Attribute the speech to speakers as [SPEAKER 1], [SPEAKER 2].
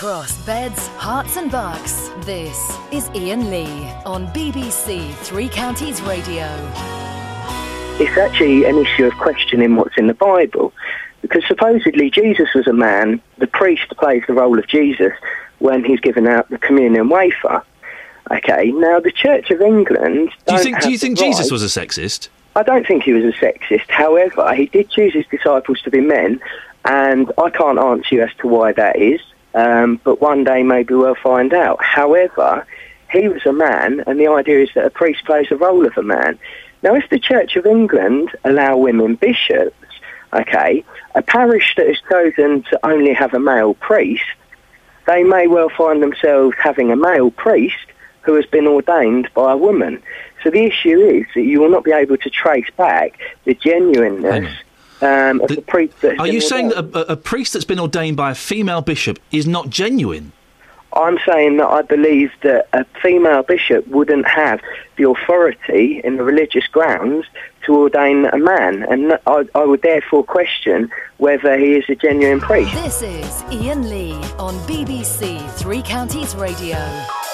[SPEAKER 1] across beds, hearts and bucks. This is Ian Lee on BBC Three Counties Radio.
[SPEAKER 2] It's actually an issue of questioning what's in the Bible, because supposedly Jesus was a man. The priest plays the role of Jesus when he's giving out the communion wafer. Okay, now the Church of England...
[SPEAKER 3] Do you think Jesus was a sexist?
[SPEAKER 2] I don't think he was a sexist. However, he did choose his disciples to be men, and I can't answer you as to why that is, but one day maybe we'll find out. However, he was a man, and the idea is that a priest plays the role of a man. Now, if the Church of England allow women bishops, okay, a parish that has chosen to only have a male priest, they may well find themselves having a male priest who has been ordained by a woman. So the issue is that you will not be able to trace back the genuineness of the priest that has
[SPEAKER 3] Are
[SPEAKER 2] been
[SPEAKER 3] you saying
[SPEAKER 2] ordained.
[SPEAKER 3] that a priest that's been ordained by a female bishop is not genuine?
[SPEAKER 2] I'm saying that I believe that a female bishop wouldn't have the authority in the religious grounds to ordain a man, and I would therefore question whether he is a genuine priest.
[SPEAKER 1] This is Ian Lee on BBC Three Counties Radio.